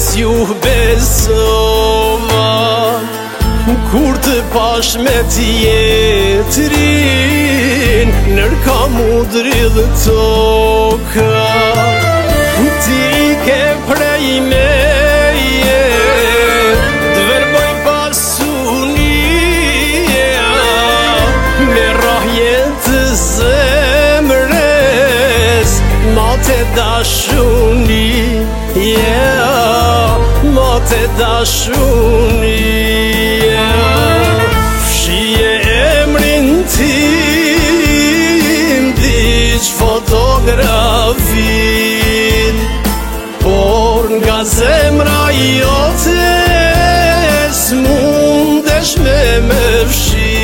ju besova, kur të pash me tjetrin, nërka mudri dhe toka. Ti ke prej meje, të verboj pasunia, me rahje të zemres, ma te dashuni, ma te dashuni. Fshije emrin tim, diq fotografin, por nga zemra jote s'mundesh me fshi.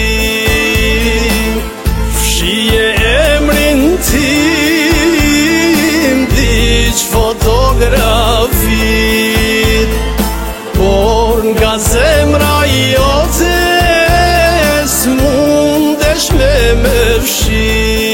Fshije emrin tim, diq fotografin, por nga zemra jote s'mundesh me fshi.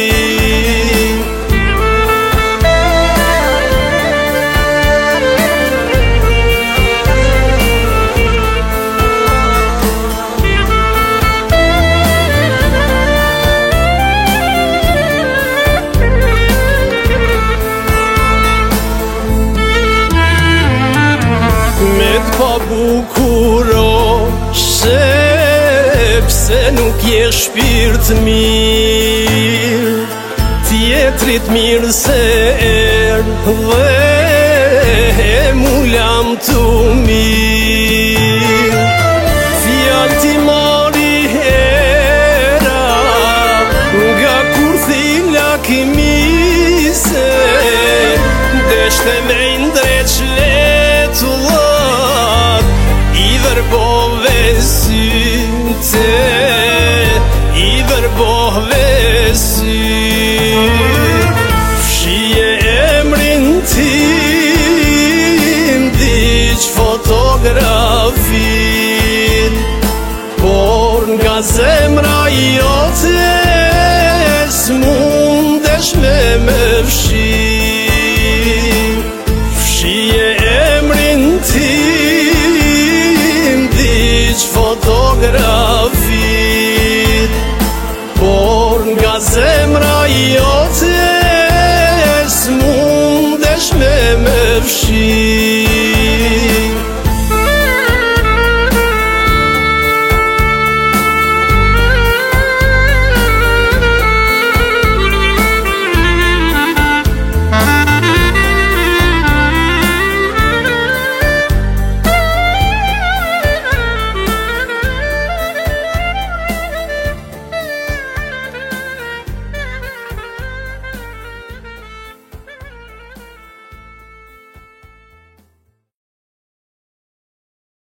Pa bukuro, sepse nuk je shpirt mirë, tjetrit mirë se dhe mu lam të mirë. Fjall ti mori hera, nga kur thila kimise, deshte me indreq letullat, i verbove syte, i verbove syte. Fshije emrin tim, diq fotografin, por nga zemra jote s'mundesh me fshi.